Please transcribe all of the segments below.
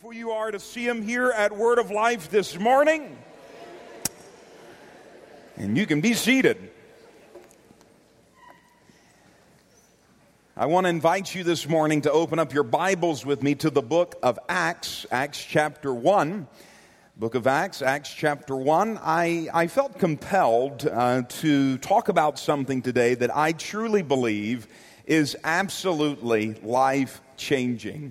grateful you are to see him here at Word of Life this morning. And you can be seated. I want to invite you this morning to open up your Bibles with me to the book of Acts, Acts chapter 1. Book of Acts, Acts chapter 1. I felt compelled to talk about something today that I truly believe is absolutely life-changing.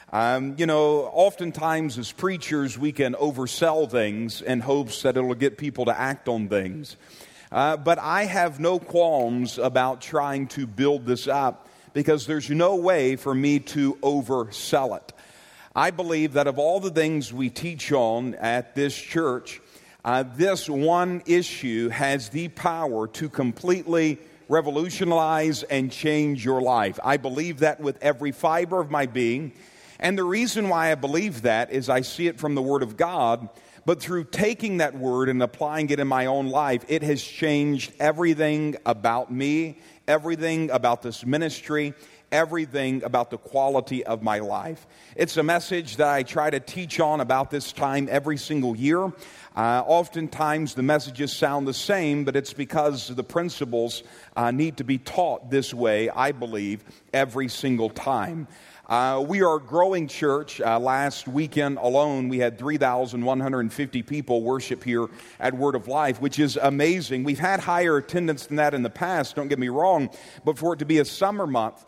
Oftentimes as preachers we can oversell things in hopes that it'll get people to act on things. But I have no qualms about trying to build this up because there's no way for me to oversell it. I believe that of all the things we teach on at this church, this one issue has the power to completely revolutionize and change your life. I believe that with every fiber of my being. And the reason why I believe that is I see it from the Word of God, but through taking that Word and applying it in my own life, it has changed everything about me, everything about this ministry, everything about the quality of my life. It's a message that I try to teach on about this time every single year. Oftentimes the messages sound the same, but it's because the principles need to be taught this way, I believe, every single time. We are a growing church. Last weekend alone, we had 3,150 people worship here at Word of Life, which is amazing. We've had higher attendance than that in the past, don't get me wrong, but for it to be a summer month,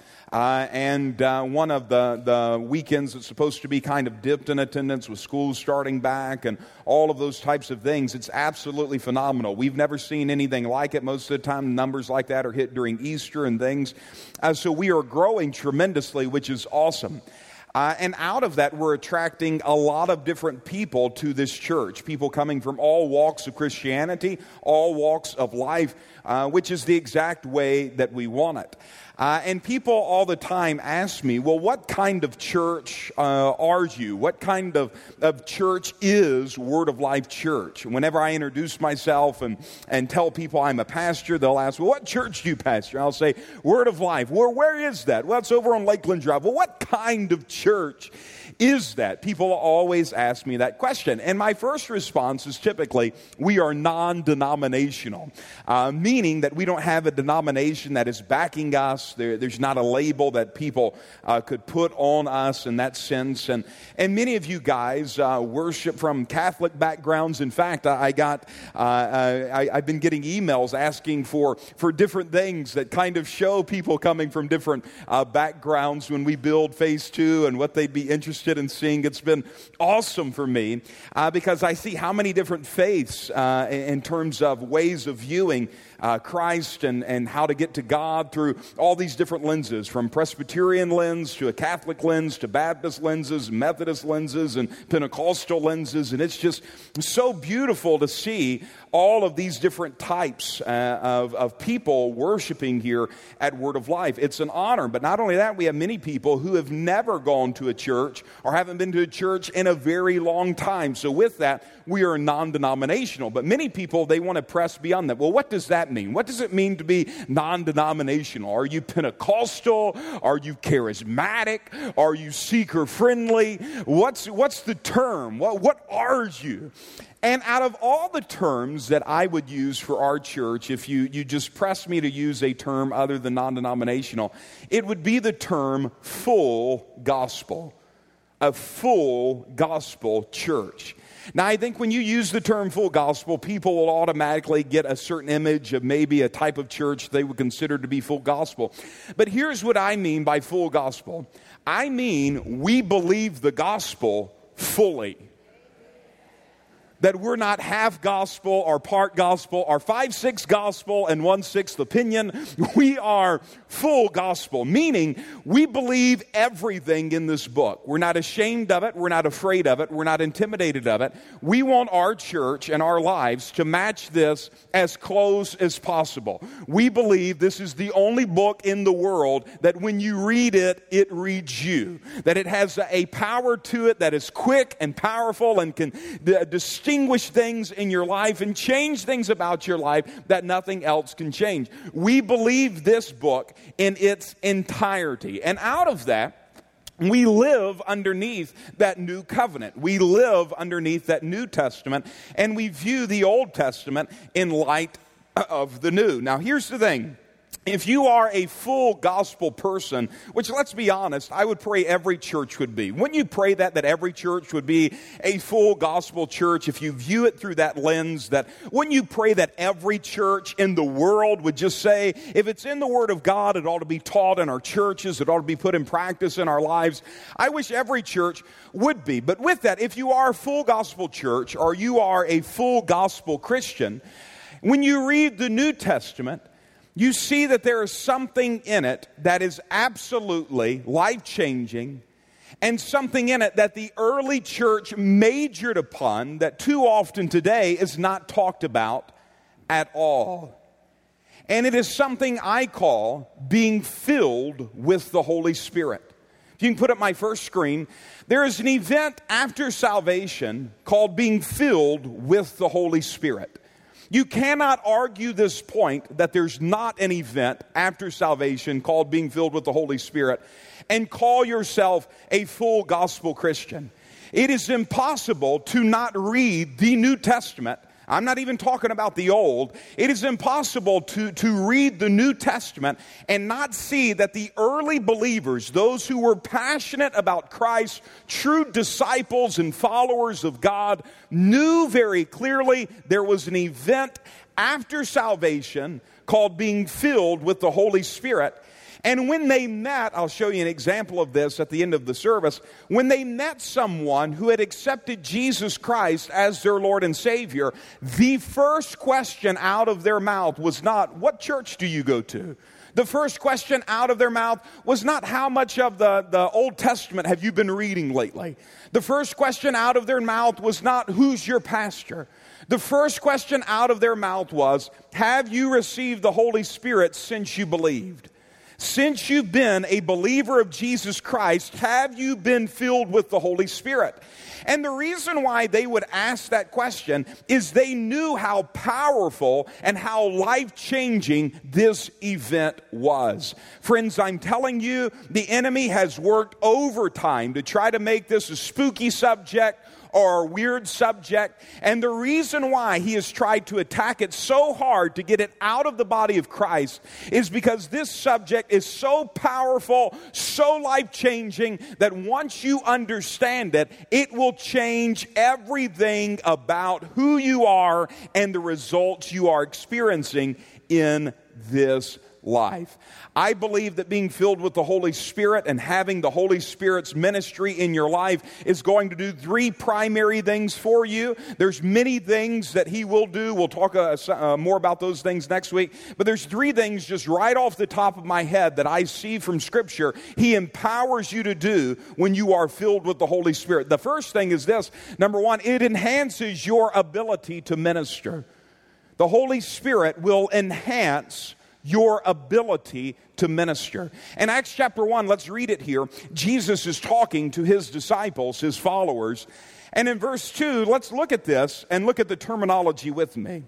and one of the weekends that's supposed to be kind of dipped in attendance with schools starting back and all of those types of things, it's absolutely phenomenal. We've never seen anything like it. Most of the time, numbers like that are hit during Easter and things. So we are growing tremendously, which is awesome. And out of that, we're attracting a lot of different people to this church. People coming from all walks of Christianity, all walks of life, which is the exact way that we want it. And people all the time ask me, well, what kind of church are you? What kind of church is Word of Life Church? Whenever I introduce myself and tell people I'm a pastor, they'll ask, well, what church do you pastor? I'll say, Word of Life. Well, where is that? Well, it's over on Lakeland Drive. Well, what kind of church is that? People always ask me that question. And my first response is typically, we are non-denominational, meaning that we don't have a denomination that is backing us. There's not a label that people could put on us in that sense. And many of you guys worship from Catholic backgrounds. In fact, I've been getting emails asking for different things that kind of show people coming from different backgrounds when we build Phase 2 and what they'd be interested in seeing. It's been awesome for me because I see how many different faiths in terms of ways of viewing Christ and how to get to God through all these different lenses, from Presbyterian lens to a Catholic lens to Baptist lenses, Methodist lenses, and Pentecostal lenses. And it's just so beautiful to see all of these different types of people worshiping here at Word of Life. It's an honor. But not only that, we have many people who have never gone to a church or haven't been to a church in a very long time. So with that, we are non-denominational. But many people, they want to press beyond that. Well, what does that mean? What does it mean to be non-denominational? Are you Pentecostal? Are you charismatic? Are you seeker-friendly? What's the term? What are you? And out of all the terms that I would use for our church, if you just press me to use a term other than non-denominational, it would be the term full gospel. A full gospel church. Now, I think when you use the term full gospel, people will automatically get a certain image of maybe a type of church they would consider to be full gospel. But here's what I mean by full gospel. I mean we believe the gospel fully. That we're not half gospel or part gospel or 5/6 gospel and 1/6 opinion. We are full gospel, meaning we believe everything in this book. We're not ashamed of it. We're not afraid of it. We're not intimidated of it. We want our church and our lives to match this as close as possible. We believe this is the only book in the world that when you read it, it reads you. That it has a power to it that is quick and powerful and can distinguish things in your life and change things about your life that nothing else can change. We believe this book in its entirety. And out of that, We live underneath that new covenant. We live underneath that New Testament, and we view the Old Testament in light of the new. Now, here's the thing. If you are a full gospel person, which, let's be honest, I would pray every church would be. Wouldn't you pray that every church would be a full gospel church if you view it through that lens? Wouldn't you pray that every church in the world would just say, if it's in the Word of God, it ought to be taught in our churches, it ought to be put in practice in our lives? I wish every church would be. But with that, if you are a full gospel church or you are a full gospel Christian, when you read the New Testament, you see that there is something in it that is absolutely life-changing, and something in it that the early church majored upon that too often today is not talked about at all. And it is something I call being filled with the Holy Spirit. If you can put up my first screen, there is an event after salvation called being filled with the Holy Spirit. You cannot argue this point that there's not an event after salvation called being filled with the Holy Spirit and call yourself a full gospel Christian. It is impossible to not read the New Testament. I'm not even talking about the Old. It is impossible to read the New Testament and not see that the early believers, those who were passionate about Christ, true disciples and followers of God, knew very clearly there was an event after salvation called being filled with the Holy Spirit. And when they met, I'll show you an example of this at the end of the service, when they met someone who had accepted Jesus Christ as their Lord and Savior, the first question out of their mouth was not, what church do you go to? The first question out of their mouth was not, how much of the Old Testament have you been reading lately? The first question out of their mouth was not, who's your pastor? The first question out of their mouth was, have you received the Holy Spirit since you believed? Since you've been a believer of Jesus Christ, have you been filled with the Holy Spirit? And the reason why they would ask that question is they knew how powerful and how life-changing this event was. Friends, I'm telling you, the enemy has worked overtime to try to make this a spooky subject or a weird subject. And the reason why he has tried to attack it so hard to get it out of the body of Christ is because this subject is so powerful, so life-changing, that once you understand it, it will change everything about who you are and the results you are experiencing in this life. I believe that being filled with the Holy Spirit and having the Holy Spirit's ministry in your life is going to do three primary things for you. There's many things that He will do. We'll talk more about those things next week. But there's three things just right off the top of my head that I see from Scripture He empowers you to do when you are filled with the Holy Spirit. The first thing is this. Number one, it enhances your ability to minister. The Holy Spirit will enhance your ability to minister. In Acts chapter 1, let's read it here. Jesus is talking to His disciples, His followers. And in verse 2, let's look at this and look at the terminology with me.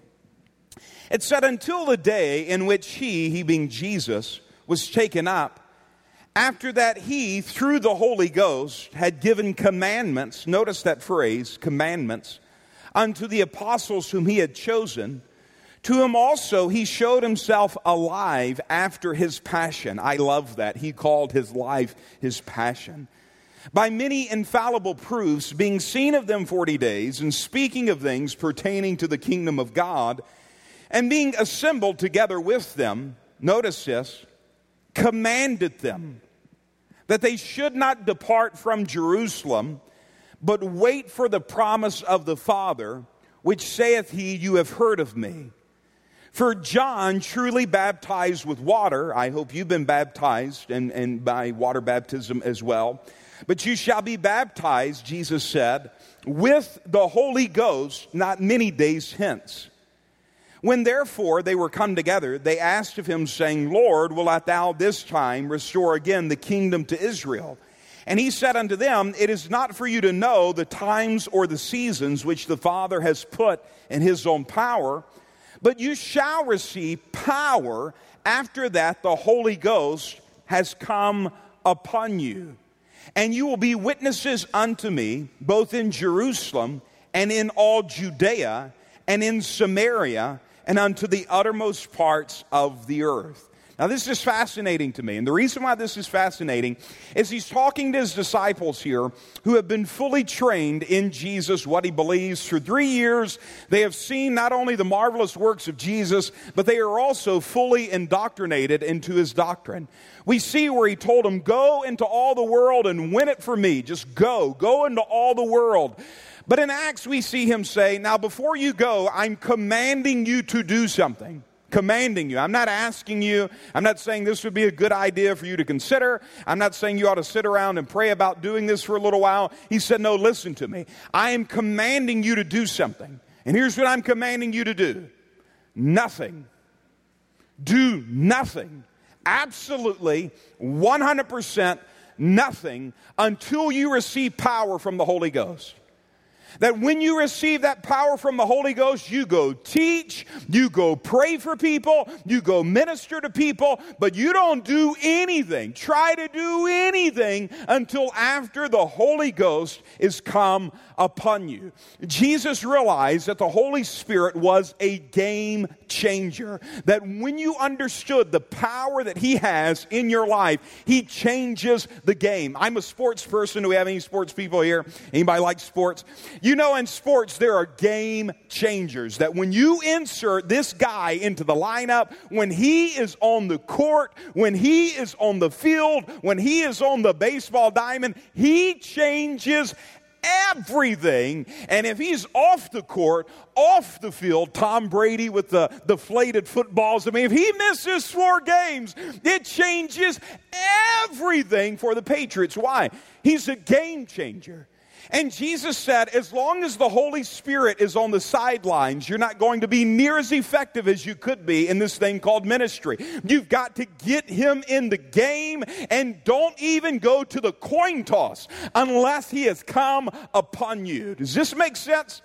It said, until the day in which He being Jesus, was taken up, after that He, through the Holy Ghost, had given commandments, notice that phrase, commandments, unto the apostles whom He had chosen. To whom also He showed Himself alive after His passion. I love that. He called His life His passion. By many infallible proofs, being seen of them 40 days, and speaking of things pertaining to the kingdom of God, and being assembled together with them, notice this, commanded them that they should not depart from Jerusalem, but wait for the promise of the Father, which saith He, you have heard of me. For John truly baptized with water. I hope you've been baptized and by water baptism as well. But you shall be baptized, Jesus said, with the Holy Ghost not many days hence. When therefore they were come together, they asked of Him, saying, Lord, wilt thou this time restore again the kingdom to Israel? And He said unto them, it is not for you to know the times or the seasons which the Father has put in His own power, but you shall receive power after that the Holy Ghost has come upon you. And you will be witnesses unto me, both in Jerusalem and in all Judea and in Samaria and unto the uttermost parts of the earth. Now, this is fascinating to me, and the reason why this is fascinating is he's talking to his disciples here who have been fully trained in Jesus, what he believes. For 3 years, they have seen not only the marvelous works of Jesus, but they are also fully indoctrinated into his doctrine. We see where he told them, go into all the world and win it for me. Just go into all the world. But in Acts, we see him say, now before you go, I'm commanding you to do something. Commanding you. I'm not asking you. I'm not saying this would be a good idea for you to consider. I'm not saying you ought to sit around and pray about doing this for a little while. He said, no, listen to me. I am commanding you to do something. And here's what I'm commanding you to do. Nothing. Do nothing. Absolutely, 100% nothing until you receive power from the Holy Ghost. That when you receive that power from the Holy Ghost, you go teach, you go pray for people, you go minister to people, but you don't do anything, try to do anything until after the Holy Ghost is come upon you. Jesus realized that the Holy Spirit was a game changer. That when you understood the power that he has in your life, he changes the game. I'm a sports person. Do we have any sports people here? Anybody like sports? You know, in sports, there are game changers. That when you insert this guy into the lineup, when he is on the court, when he is on the field, when he is on the baseball diamond, he changes everything. And if he's off the court, off the field, Tom Brady with the deflated footballs, I mean, if he misses 4 games, it changes everything for the Patriots. Why? He's a game changer. And Jesus said, as long as the Holy Spirit is on the sidelines, you're not going to be near as effective as you could be in this thing called ministry. You've got to get him in the game, and don't even go to the coin toss unless he has come upon you. Does this make sense?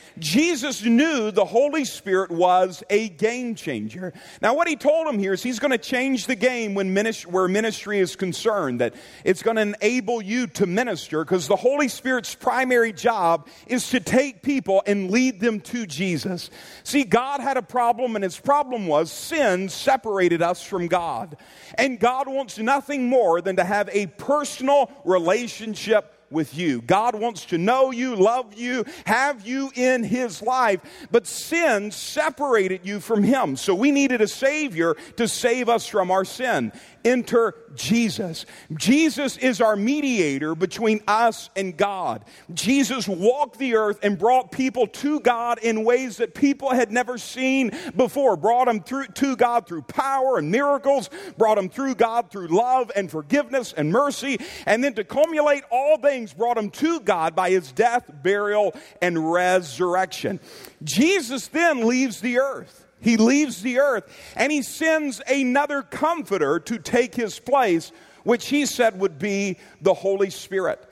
Jesus knew the Holy Spirit was a game changer. Now, what he told him here is he's going to change the game where ministry is concerned, that it's going to enable you to minister, because the Holy Spirit's primary job is to take people and lead them to Jesus. See, God had a problem, and his problem was sin separated us from God. And God wants nothing more than to have a personal relationship with you. God wants to know you, love you, have you in his life, but sin separated you from him. So we needed a Savior to save us from our sin. Enter Jesus. Jesus is our mediator between us and God. Jesus walked the earth and brought people to God in ways that people had never seen before. Brought them to God through power and miracles. Brought them through God through love and forgiveness and mercy. And then to culminate all things, brought them to God by his death, burial, and resurrection. Jesus then leaves the earth. He leaves the earth, and he sends another comforter to take his place, which he said would be the Holy Spirit.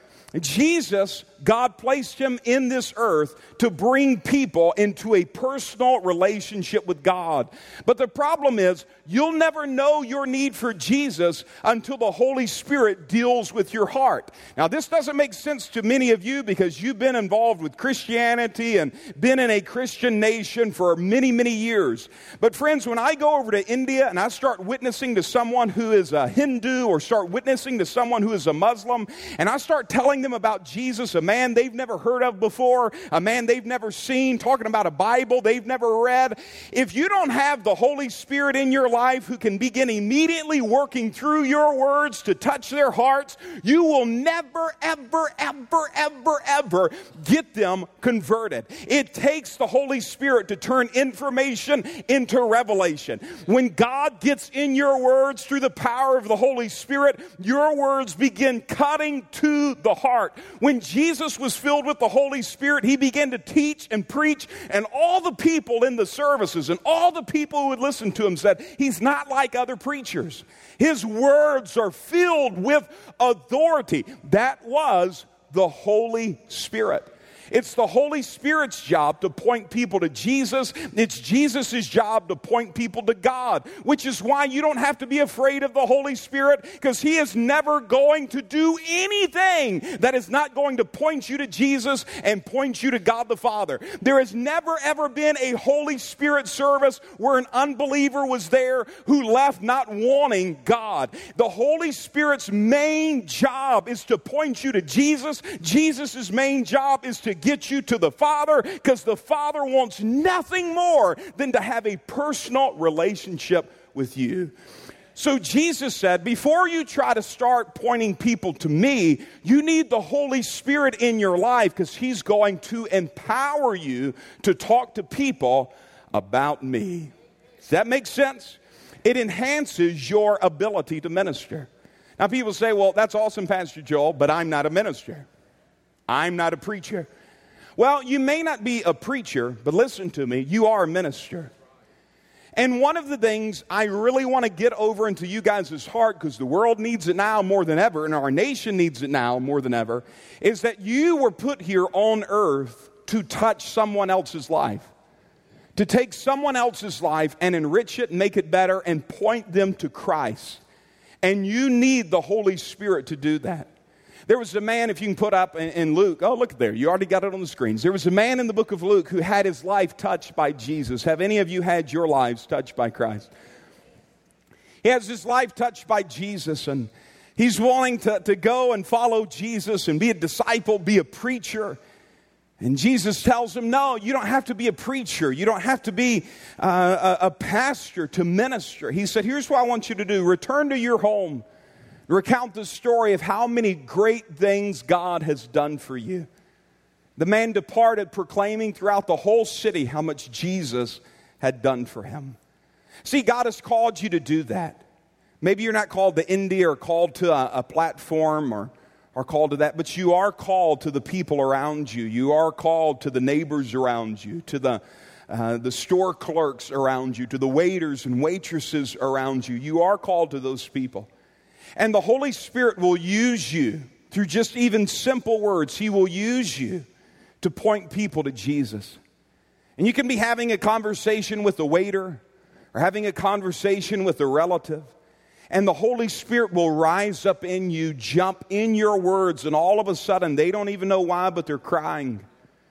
Jesus, God placed him in this earth to bring people into a personal relationship with God. But the problem is, you'll never know your need for Jesus until the Holy Spirit deals with your heart. Now, this doesn't make sense to many of you because you've been involved with Christianity and been in a Christian nation for many, many years. But friends, when I go over to India and I start witnessing to someone who is a Hindu, or start witnessing to someone who is a Muslim, and I start telling them about Jesus, a man they've never heard of before, a man they've never seen, talking about a Bible they've never read. If you don't have the Holy Spirit in your life who can begin immediately working through your words to touch their hearts, you will never, ever, ever, ever, ever get them converted. It takes the Holy Spirit to turn information into revelation. When God gets in your words through the power of the Holy Spirit, your words begin cutting to the heart. When Jesus was filled with the Holy Spirit, he began to teach and preach, and all the people in the services and all the people who would listen to him said, he's not like other preachers. His words are filled with authority. That was the Holy Spirit. It's the Holy Spirit's job to point people to Jesus. It's Jesus' job to point people to God, which is why you don't have to be afraid of the Holy Spirit, because He is never going to do anything that is not going to point you to Jesus and point you to God the Father. There has never ever been a Holy Spirit service where an unbeliever was there who left not wanting God. The Holy Spirit's main job is to point you to Jesus. Jesus' main job is to get you to the Father, because the Father wants nothing more than to have a personal relationship with you. So Jesus said, before you try to start pointing people to me, you need the Holy Spirit in your life, because He's going to empower you to talk to people about me. Does that make sense? It enhances your ability to minister. Now people say, well, that's awesome, Pastor Joel, but I'm not a minister. I'm not a preacher. Well, you may not be a preacher, but listen to me, you are a minister. And one of the things I really want to get over into you guys' heart, because the world needs it now more than ever, and our nation needs it now more than ever, is that you were put here on earth to touch someone else's life. To take someone else's life and enrich it, make it better, and point them to Christ. And you need the Holy Spirit to do that. There was a man, if you can put up in Luke, oh, look there, you already got it on the screens. There was a man in the book of Luke who had his life touched by Jesus. Have any of you had your lives touched by Christ? He has his life touched by Jesus, and he's willing to go and follow Jesus and be a disciple, be a preacher. And Jesus tells him, no, you don't have to be a preacher. You don't have to be a pastor to minister. He said, here's what I want you to do. Return to your home. Recount the story of how many great things God has done for you. The man departed, proclaiming throughout the whole city how much Jesus had done for him. See, God has called you to do that. Maybe you're not called to India or called to a platform or called to that, but you are called to the people around you. You are called to the neighbors around you, to the store clerks around you, to the waiters and waitresses around you. You are called to those people. And the Holy Spirit will use you through just even simple words. He will use you to point people to Jesus. And you can be having a conversation with a waiter or having a conversation with a relative, and the Holy Spirit will rise up in you, jump in your words, and all of a sudden, they don't even know why, but they're crying.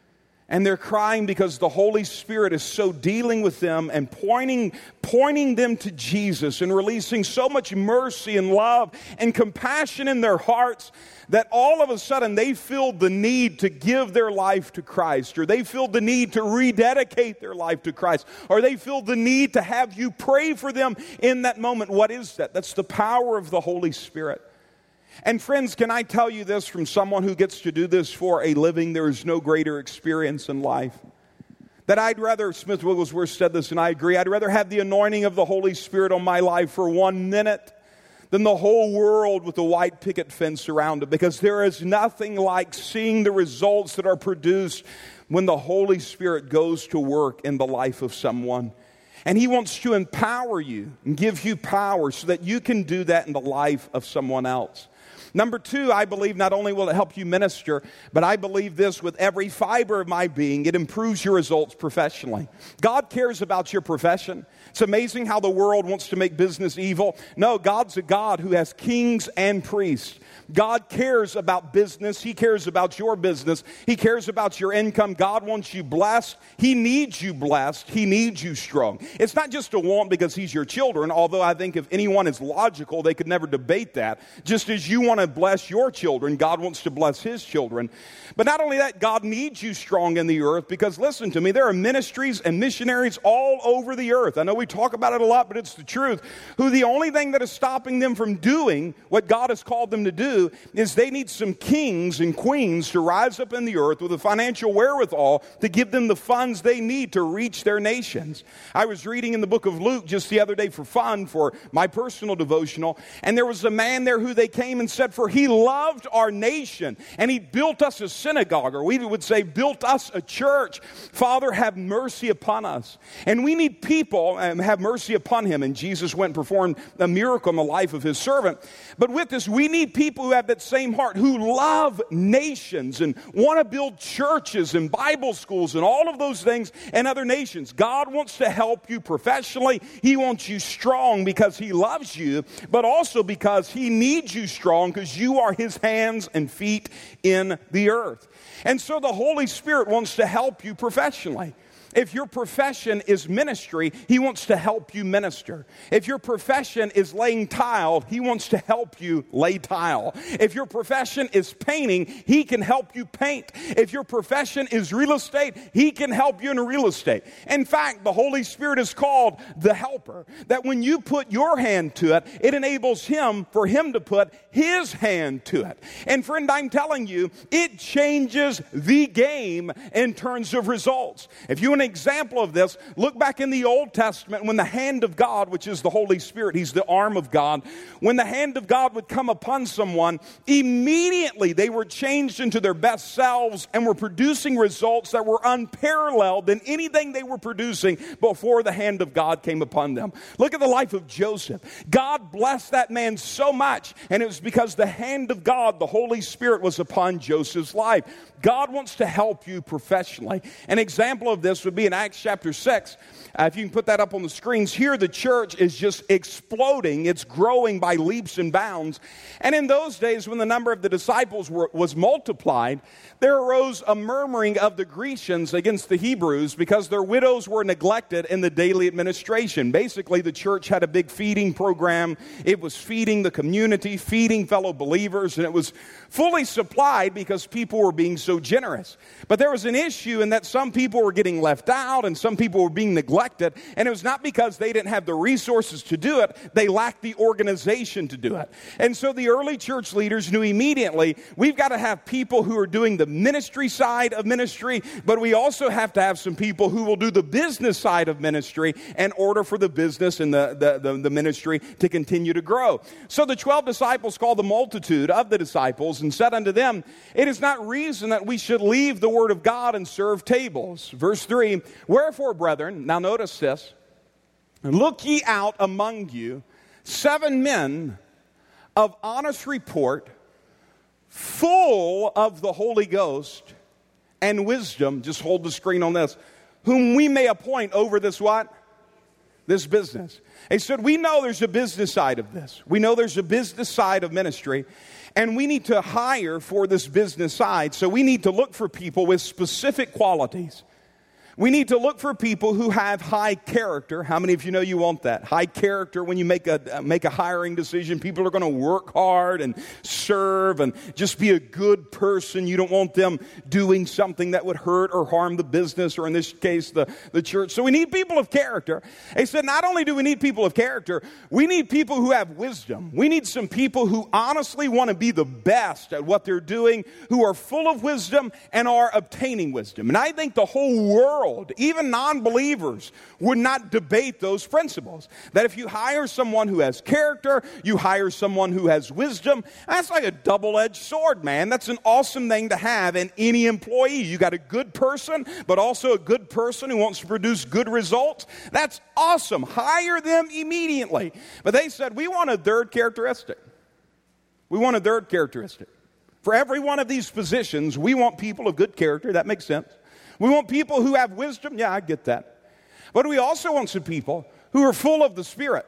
And they're crying because the Holy Spirit is so dealing with them and pointing them to Jesus and releasing so much mercy and love and compassion in their hearts that all of a sudden they feel the need to give their life to Christ, or they feel the need to rededicate their life to Christ, or they feel the need to have you pray for them in that moment. What is that? That's the power of the Holy Spirit. And friends, can I tell you this from someone who gets to do this for a living? There is no greater experience in life. That I'd rather, Smith Wigglesworth said this and I agree, I'd rather have the anointing of the Holy Spirit on my life for 1 minute than the whole world with a white picket fence around it. Because there is nothing like seeing the results that are produced when the Holy Spirit goes to work in the life of someone. And He wants to empower you and give you power so that you can do that in the life of someone else. Number 2, I believe not only will it help you minister, but I believe this with every fiber of my being, it improves your results professionally. God cares about your profession. It's amazing how the world wants to make business evil. No, God's a God who has kings and priests. God cares about business. He cares about your business. He cares about your income. God wants you blessed. He needs you blessed. He needs you strong. It's not just a want because He's your children, although I think if anyone is logical, they could never debate that. Just as you want to bless your children, God wants to bless His children. But not only that, God needs you strong in the earth because, listen to me, there are ministries and missionaries all over the earth. I know we talk about it a lot, but it's the truth. Who the only thing that is stopping them from doing what God has called them to do is they need some kings and queens to rise up in the earth with the financial wherewithal to give them the funds they need to reach their nations. I was reading in the book of Luke just the other day for fun, for my personal devotional, and there was a man there who they came and said, said, for he loved our nation, and he built us a synagogue, or we would say built us a church. Father, have mercy upon us. And we need people, have mercy upon him. And Jesus went and performed a miracle in the life of his servant. But with this, we need people who have that same heart, who love nations and want to build churches and Bible schools and all of those things in other nations. God wants to help you professionally. He wants you strong because he loves you, but also because he needs you strong because you are his hands and feet in the earth. And so the Holy Spirit wants to help you professionally. If your profession is ministry, he wants to help you minister. If your profession is laying tile, he wants to help you lay tile. If your profession is painting, he can help you paint. If your profession is real estate, he can help you in real estate. In fact, the Holy Spirit is called the helper. That when you put your hand to it, it enables him for him to put his hand to it. And friend, I'm telling you, it changes the game in terms of results. If you want an example of this, look back in the Old Testament when the hand of God, which is the Holy Spirit, he's the arm of God, when the hand of God would come upon someone, immediately they were changed into their best selves and were producing results that were unparalleled than anything they were producing before the hand of God came upon them. Look at the life of Joseph. God blessed that man so much, and it was because the hand of God, the Holy Spirit, was upon Joseph's life. God wants to help you professionally. An example of this would be in Acts chapter 6. If you can put that up on the screens. Here the church is just exploding. It's growing by leaps and bounds. And in those days when the number of the disciples was multiplied, there arose a murmuring of the Grecians against the Hebrews because their widows were neglected in the daily administration. Basically, the church had a big feeding program. It was feeding the community, feeding fellow believers, and it was fully supplied because people were being so generous. But there was an issue in that some people were getting left out and some people were being neglected, and it was not because they didn't have the resources to do it, they lacked the organization to do it. And so the early church leaders knew immediately, we've got to have people who are doing the ministry side of ministry, but we also have to have some people who will do the business side of ministry in order for the business and the ministry to continue to grow. So the 12 disciples called the multitude of the disciples and said unto them, it is not reason that we should leave the word of God and serve tables. Verse 3, wherefore, brethren, now notice this, look ye out among you 7 men of honest report, full of the Holy Ghost and wisdom, just hold the screen on this, whom we may appoint over this what? This business. He said, we know there's a business side of this. We know there's a business side of ministry, and we need to hire for this business side. So we need to look for people with specific qualities. We need to look for people who have high character. How many of you know you want that? High character when you make a hiring decision. People are going to work hard and serve and just be a good person. You don't want them doing something that would hurt or harm the business, or in this case, the church. So we need people of character. He said, not only do we need people of character, we need people who have wisdom. We need some people who honestly want to be the best at what they're doing, who are full of wisdom and are obtaining wisdom. And I think the whole world, even non-believers, would not debate those principles. That if you hire someone who has character, you hire someone who has wisdom, that's like a double-edged sword, man. That's an awesome thing to have in any employee. You got a good person, but also a good person who wants to produce good results. That's awesome. Hire them immediately. But they said, we want a third characteristic. We want a third characteristic. For every one of these positions, we want people of good character. That makes sense. We want people who have wisdom. Yeah, I get that. But we also want some people who are full of the Spirit.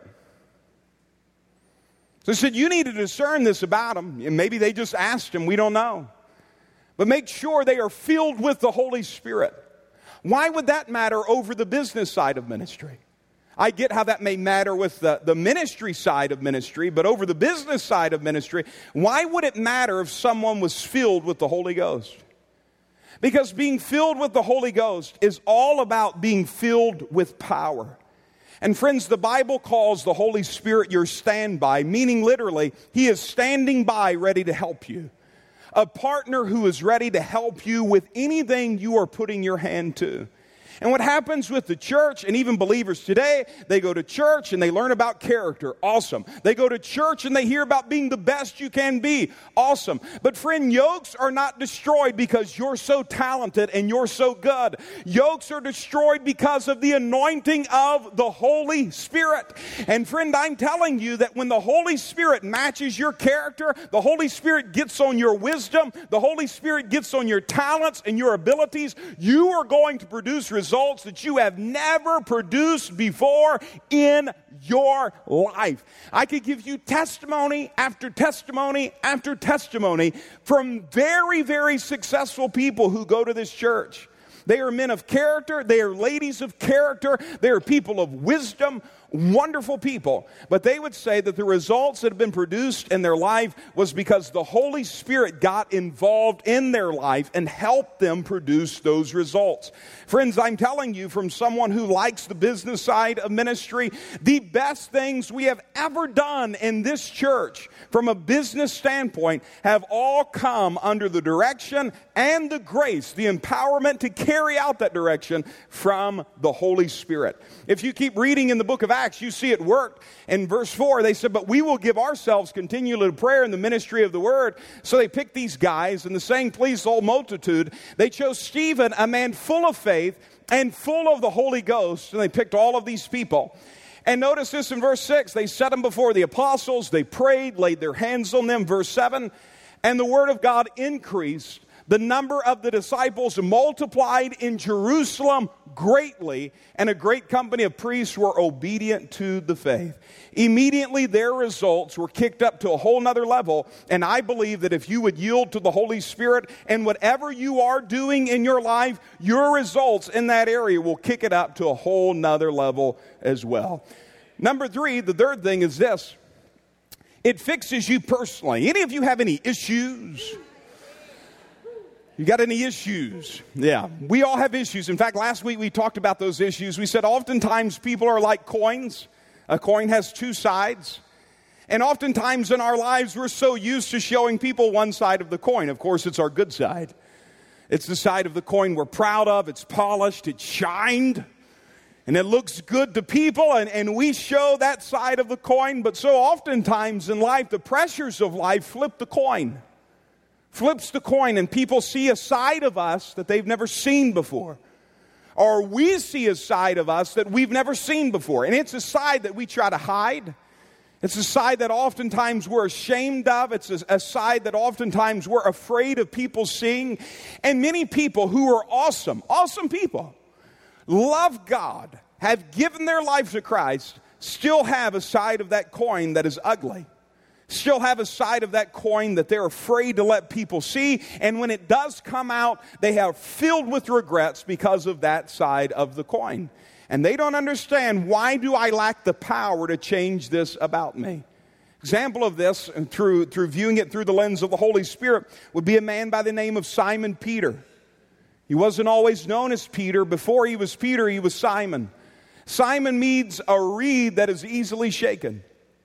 So he said, you need to discern this about them. And maybe they just asked him. We don't know. But make sure they are filled with the Holy Spirit. Why would that matter over the business side of ministry? I get how that may matter with the ministry side of ministry, but over the business side of ministry, why would it matter if someone was filled with the Holy Ghost? Because being filled with the Holy Ghost is all about being filled with power. And friends, the Bible calls the Holy Spirit your standby, meaning literally, He is standing by ready to help you. A partner who is ready to help you with anything you are putting your hand to. And what happens with the church, and even believers today, they go to church and they learn about character. Awesome. They go to church and they hear about being the best you can be. Awesome. But friend, yokes are not destroyed because you're so talented and you're so good. Yokes are destroyed because of the anointing of the Holy Spirit. And friend, I'm telling you that when the Holy Spirit matches your character, the Holy Spirit gets on your wisdom, the Holy Spirit gets on your talents and your abilities, you are going to produce results that you have never produced before in your life. I could give you testimony after testimony after testimony from very, very successful people who go to this church. They are men of character. They are ladies of character. They are people of wisdom, wonderful people. But they would say that the results that have been produced in their life was because the Holy Spirit got involved in their life and helped them produce those results. Friends, I'm telling you from someone who likes the business side of ministry, the best things we have ever done in this church from a business standpoint have all come under the direction and the grace, the empowerment to carry out that direction from the Holy Spirit. If you keep reading in the book of Acts, you see it worked. In verse 4, they said, but we will give ourselves continually to prayer in the ministry of the word. So they picked these guys, and the saying pleased the whole multitude. They chose Stephen, a man full of faith and full of the Holy Ghost, and they picked all of these people. And notice this in verse 6, they set them before the apostles, they prayed, laid their hands on them. Verse 7, and the word of God increased. The number of the disciples multiplied in Jerusalem greatly, and a great company of priests were obedient to the faith. Immediately their results were kicked up to a whole nother level, and I believe that if you would yield to the Holy Spirit and whatever you are doing in your life, your results in that area will kick it up to a whole nother level as well. Number 3, the third thing is this. It fixes you personally. Any of you have any issues? You got any issues? Yeah, we all have issues. In fact, last week we talked about those issues. We said oftentimes people are like coins. A coin has two sides. And oftentimes in our lives we're so used to showing people one side of the coin. Of course, it's our good side. It's the side of the coin we're proud of. It's polished. It's shined. And it looks good to people, and we show that side of the coin. But so oftentimes in life, the pressures of life flip the coin. Flips the coin, and people see a side of us that they've never seen before. Or we see a side of us that we've never seen before. And it's a side that we try to hide. It's a side that oftentimes we're ashamed of. It's a side that oftentimes we're afraid of people seeing. And many people who are awesome people, love God, have given their life to Christ, still have a side of that coin that is ugly. Still have a side of that coin that they're afraid to let people see. And when it does come out, they are filled with regrets because of that side of the coin. And they don't understand, why do I lack the power to change this about me? Example of this, and through viewing it through the lens of the Holy Spirit, would be a man by the name of Simon Peter. He wasn't always known as Peter. Before he was Peter, he was Simon. Simon means a reed that is easily shaken.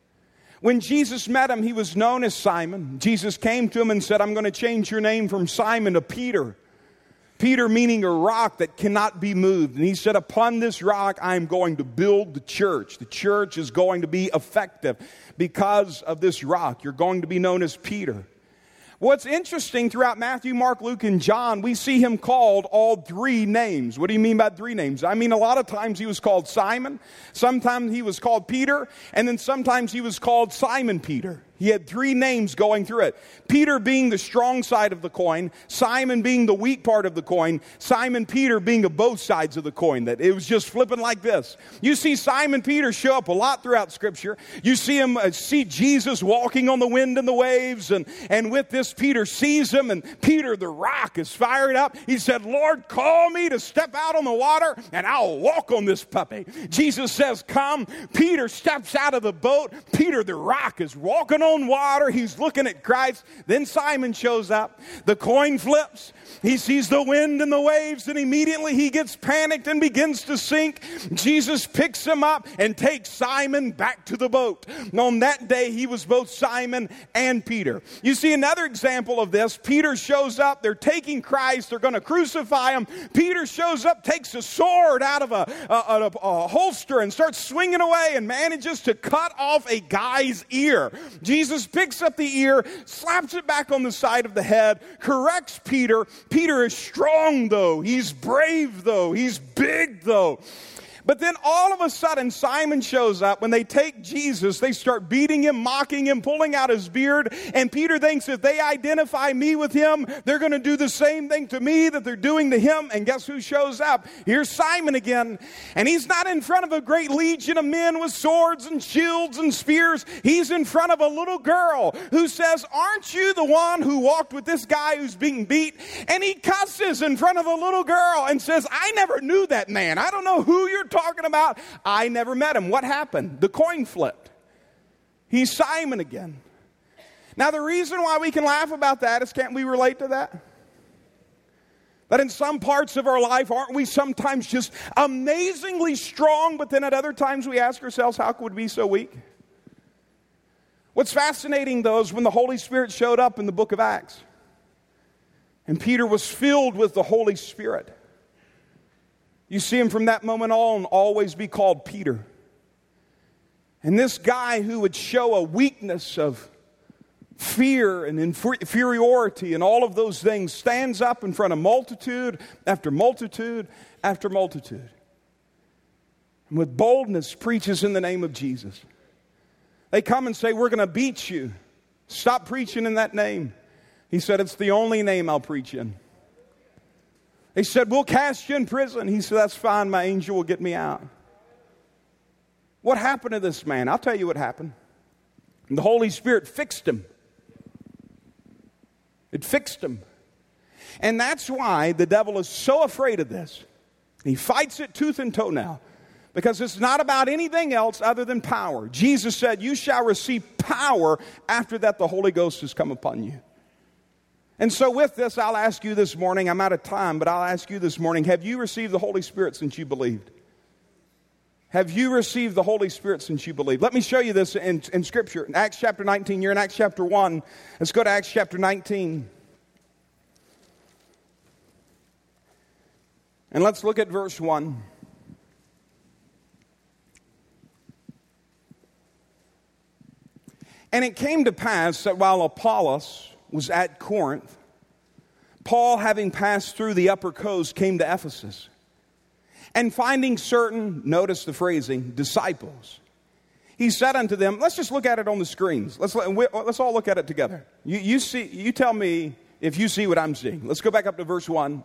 When Jesus met him, he was known as Simon. Jesus came to him and said, I'm going to change your name from Simon to Peter. Peter meaning a rock that cannot be moved. And he said, upon this rock, I am going to build the church. The church is going to be effective because of this rock. You're going to be known as Peter. What's interesting, throughout Matthew, Mark, Luke, and John, we see him called all three names. What do you mean by three names? I mean, a lot of times he was called Simon, sometimes he was called Peter, and then sometimes he was called Simon Peter. He had three names going through it. Peter being the strong side of the coin, Simon being the weak part of the coin, Simon Peter being of both sides of the coin, that it was just flipping like this. You see Simon Peter show up a lot throughout Scripture. You see him, see Jesus walking on the wind and the waves, and with this Peter sees him, and Peter the rock is fired up. He said, Lord, call me to step out on the water, and I'll walk on this puppy. Jesus says, come. Peter steps out of the boat. Peter the rock is walking on water. He's looking at Christ. Then Simon shows up. The coin flips. He sees the wind and the waves, and immediately he gets panicked and begins to sink. Jesus picks him up and takes Simon back to the boat. And on that day, he was both Simon and Peter. You see another example of this. Peter shows up. They're taking Christ. They're going to crucify him. Peter shows up, takes a sword out of a holster and starts swinging away and manages to cut off a guy's ear. Jesus picks up the ear, slaps it back on the side of the head, corrects Peter. Peter is strong, though. He's brave, though. He's big, though. But then all of a sudden, Simon shows up. When they take Jesus, they start beating him, mocking him, pulling out his beard. And Peter thinks if they identify me with him, they're going to do the same thing to me that they're doing to him. And guess who shows up? Here's Simon again. And he's not in front of a great legion of men with swords and shields and spears. He's in front of a little girl who says, aren't you the one who walked with this guy who's being beat? And he cusses in front of a little girl and says, I never knew that man. I don't know who you're talking about. I never met him. What happened? The coin flipped. He's Simon again. Now, the reason why we can laugh about that is, can't we relate to that? That in some parts of our life, aren't we sometimes just amazingly strong, but then at other times we ask ourselves, how could we be so weak? What's fascinating, though, is when the Holy Spirit showed up in the book of Acts, and Peter was filled with the Holy Spirit. You see him from that moment on always be called Peter. And this guy who would show a weakness of fear and inferiority and all of those things stands up in front of multitude after multitude after multitude. And with boldness preaches in the name of Jesus. They come and say, we're going to beat you. Stop preaching in that name. He said, it's the only name I'll preach in. They said, we'll cast you in prison. He said, that's fine. My angel will get me out. What happened to this man? I'll tell you what happened. And the Holy Spirit fixed him. It fixed him. And that's why the devil is so afraid of this. He fights it tooth and toe now. Because it's not about anything else other than power. Jesus said, you shall receive power after that the Holy Ghost has come upon you. And so with this, I'll ask you this morning, I'm out of time, but I'll ask you this morning, have you received the Holy Spirit since you believed? Have you received the Holy Spirit since you believed? Let me show you this in Scripture. In Acts chapter 19, you're in Acts chapter 1. Let's go to Acts chapter 19. And let's look at verse 1. And it came to pass that while Apollos was at Corinth, Paul, having passed through the upper coast, came to Ephesus. And finding certain, notice the phrasing, disciples, he said unto them, let's just look at it on the screens. Let's all look at it together. You tell me if you see what I'm seeing. Let's go back up to verse 1.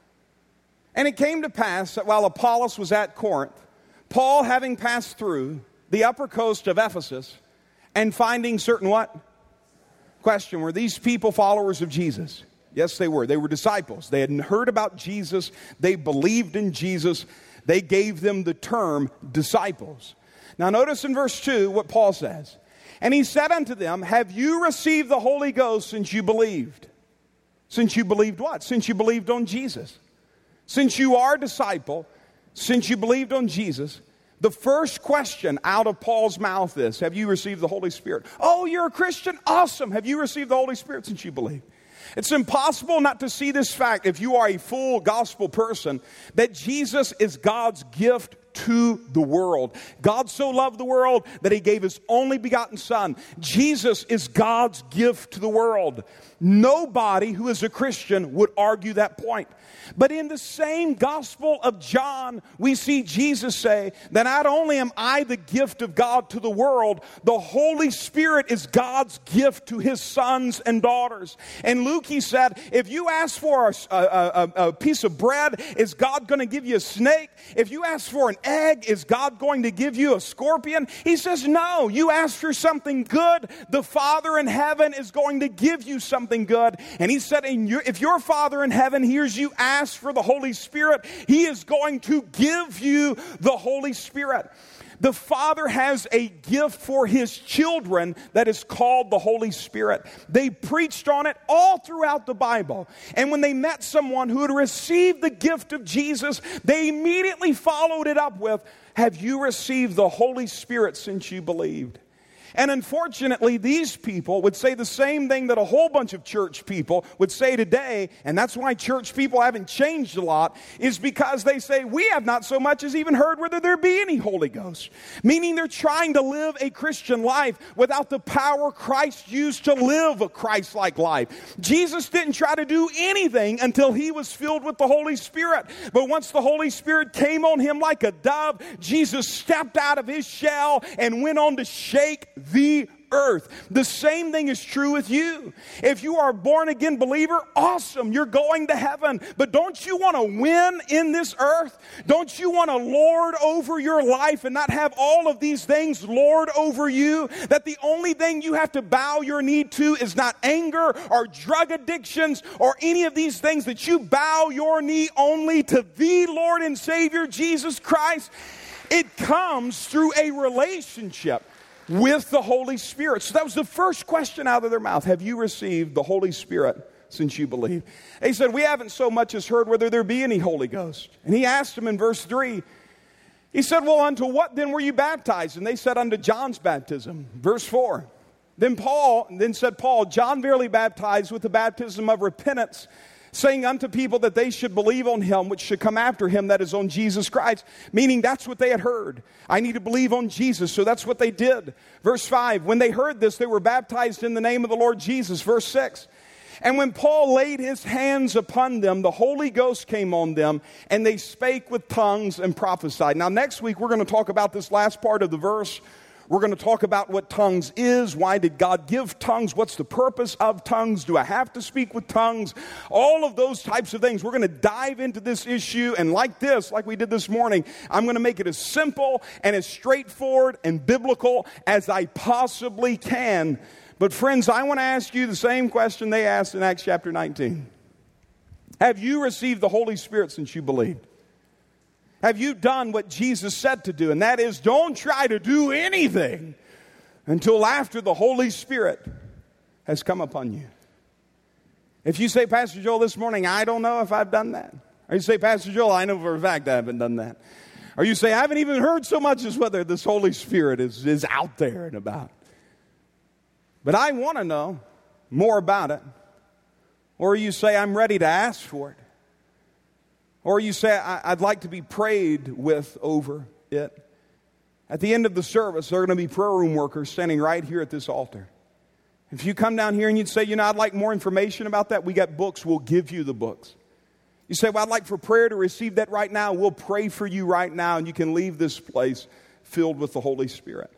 And it came to pass that while Apollos was at Corinth, Paul, having passed through the upper coast of Ephesus, and finding certain what? Question, were these people followers of Jesus? Yes, they were. They were disciples. They had heard about Jesus. They believed in Jesus. They gave them the term disciples. Now notice in verse 2 what Paul says. And he said unto them, have you received the Holy Ghost since you believed? Since you believed what? Since you believed on Jesus. Since you are a disciple, since you believed on Jesus, the first question out of Paul's mouth is, have you received the Holy Spirit? Oh, you're a Christian? Awesome. Have you received the Holy Spirit since you believe? It's impossible not to see this fact, if you are a full gospel person, that Jesus is God's gift to the world. God so loved the world that he gave his only begotten Son. Jesus is God's gift to the world. Nobody who is a Christian would argue that point. But in the same Gospel of John, we see Jesus say that not only am I the gift of God to the world, the Holy Spirit is God's gift to his sons and daughters. And Luke, he said, if you ask for a piece of bread, is God going to give you a snake? If you ask for an egg, is God going to give you a scorpion? He says, no, you ask for something good, the Father in heaven is going to give you something good. And he said, if your Father in heaven hears you ask for the Holy Spirit, he is going to give you the Holy Spirit. The Father has a gift for His children that is called the Holy Spirit. They preached on it all throughout the Bible. And when they met someone who had received the gift of Jesus, they immediately followed it up with, have you received the Holy Spirit since you believed? And unfortunately, these people would say the same thing that a whole bunch of church people would say today, and that's why church people haven't changed a lot, is because they say, we have not so much as even heard whether there be any Holy Ghost. Meaning they're trying to live a Christian life without the power Christ used to live a Christ-like life. Jesus didn't try to do anything until He was filled with the Holy Spirit. But once the Holy Spirit came on Him like a dove, Jesus stepped out of His shell and went on to shake the earth. The same thing is true with you. If you are a born again believer, awesome, you're going to heaven. But don't you want to win in this earth? Don't you want to lord over your life and not have all of these things lord over you? That the only thing you have to bow your knee to is not anger or drug addictions or any of these things, that you bow your knee only to the Lord and Savior Jesus Christ. It comes through a relationship with the Holy Spirit. So that was the first question out of their mouth. Have you received the Holy Spirit since you believe? They said, we haven't so much as heard whether there be any Holy Ghost. And He asked them in verse 3, He said, well, unto what then were you baptized? And they said, unto John's baptism. Verse 4, then said Paul, John verily baptized with the baptism of repentance, saying unto people that they should believe on Him which should come after Him, that is on Jesus Christ. Meaning that's what they had heard. I need to believe on Jesus, so that's what they did. Verse 5, when they heard this, they were baptized in the name of the Lord Jesus. Verse 6, and when Paul laid his hands upon them, the Holy Ghost came on them, and they spake with tongues and prophesied. Now next week we're going to talk about this last part of the verse. We're going to talk about what tongues is. Why did God give tongues? What's the purpose of tongues? Do I have to speak with tongues? All of those types of things. We're going to dive into this issue. And like we did this morning, I'm going to make it as simple and as straightforward and biblical as I possibly can. But friends, I want to ask you the same question they asked in Acts chapter 19. Have you received the Holy Spirit since you believed? Have you done what Jesus said to do? And that is, don't try to do anything until after the Holy Spirit has come upon you. If you say, Pastor Joel, this morning, I don't know if I've done that. Or you say, Pastor Joel, I know for a fact I haven't done that. Or you say, I haven't even heard so much as whether this Holy Spirit is out there and about. But I want to know more about it. Or you say, I'm ready to ask for it. Or you say, I'd like to be prayed with over it. At the end of the service, there are going to be prayer room workers standing right here at this altar. If you come down here and you'd say, I'd like more information about that, we got books, we'll give you the books. You say, well, I'd like for prayer to receive that right now. We'll pray for you right now, and you can leave this place filled with the Holy Spirit.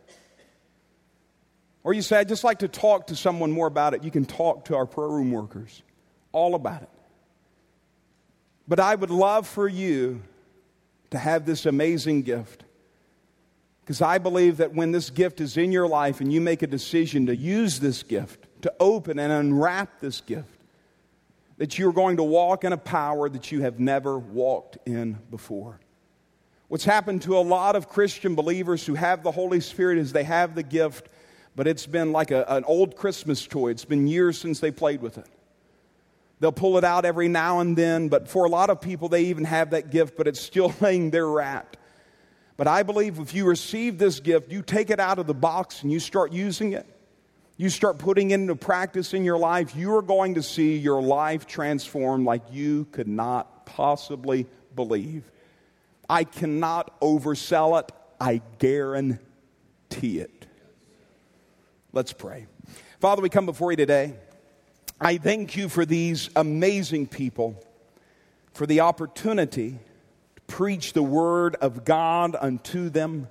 Or you say, I'd just like to talk to someone more about it. You can talk to our prayer room workers all about it. But I would love for you to have this amazing gift. Because I believe that when this gift is in your life and you make a decision to use this gift, to open and unwrap this gift, that you're going to walk in a power that you have never walked in before. What's happened to a lot of Christian believers who have the Holy Spirit is they have the gift, but it's been like an old Christmas toy. It's been years since they played with it. They'll pull it out every now and then, but for a lot of people, they even have that gift, but it's still laying there wrapped. But I believe if you receive this gift, you take it out of the box and you start using it, you start putting it into practice in your life, you are going to see your life transformed like you could not possibly believe. I cannot oversell it. I guarantee it. Let's pray. Father, we come before you today. I thank you for these amazing people, for the opportunity to preach the word of God unto them.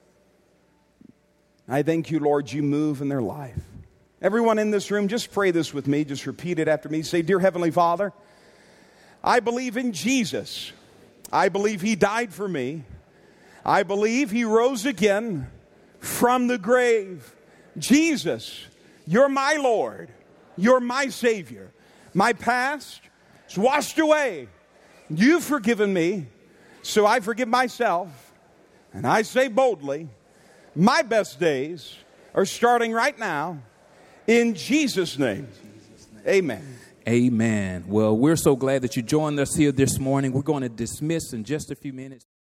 I thank you, Lord, you move in their life. Everyone in this room, just pray this with me. Just repeat it after me. Say, Dear Heavenly Father, I believe in Jesus. I believe He died for me. I believe He rose again from the grave. Jesus, you're my Lord. You're my Savior. My past is washed away. You've forgiven me, so I forgive myself. And I say boldly, My best days are starting right now. In Jesus' name, amen. Amen. Well, we're so glad that you joined us here this morning. We're going to dismiss in just a few minutes.